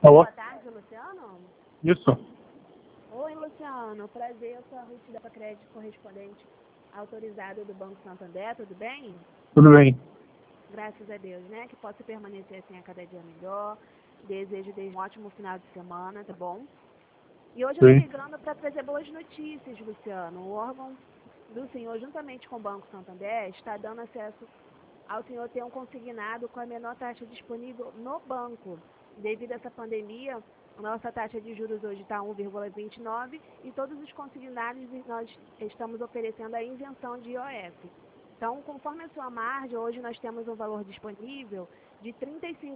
Alô? Boa tarde, Luciano. Isso. Oi, Luciano. Prazer, eu sou a Ruth da Crédito correspondente autorizada do Banco Santander, tudo bem? Tudo bem. Graças a Deus, né? Que possa permanecer assim a cada dia melhor. Desejo desde um ótimo final de semana, tá bom? E hoje eu tô Sim. ligando para trazer boas notícias, Luciano. O órgão do senhor, juntamente com o Banco Santander, está dando acesso ao senhor ter um consignado com a menor taxa disponível no banco. Devido a essa pandemia, a nossa taxa de juros hoje está 1,29 e todos os consignados nós estamos oferecendo a isenção de IOF. Então, conforme a sua margem, hoje nós temos um valor disponível de R$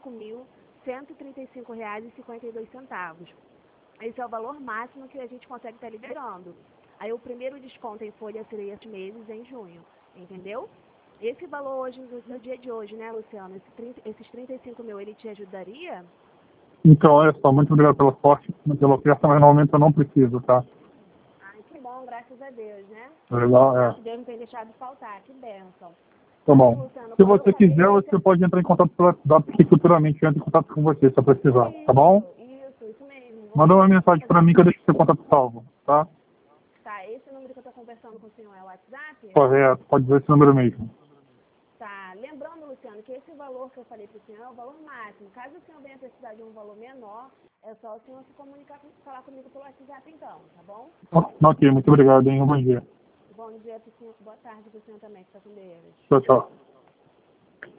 35.135,52. Esse é o valor máximo que a gente consegue estar liberando. Aí o primeiro desconto em folha seria esses meses em junho, entendeu? Esse valor hoje, no dia de hoje, né, Luciano, esses 35 mil, ele te ajudaria? Então, olha só, muito obrigado pela oferta, mas no momento eu não preciso, tá? Ai, que bom, graças a Deus, né? Legal, é. Deus não tem deixado faltar, que bênção. Tá Assim, bom. Luciano, Se como eu você falei, quiser, esse você pode entrar em contato pelo WhatsApp, que futuramente eu entro em contato com você, se eu precisar, tá bom? Isso mesmo. Manda uma mensagem pra mim que eu deixo seu contato salvo, tá? Tá, esse número que eu tô conversando com o senhor é o WhatsApp? Correto, pode dizer esse número mesmo. Tá, lembrando, Luciano, que esse valor que eu falei para o senhor é o valor máximo. Caso o senhor venha precisar de um valor menor, é só o senhor se comunicar, falar comigo pelo WhatsApp então, tá bom? Ok, muito obrigado, hein? Um bom dia. Bom dia pro senhor, boa tarde pro senhor também, fica com Deus. Tchau, tchau.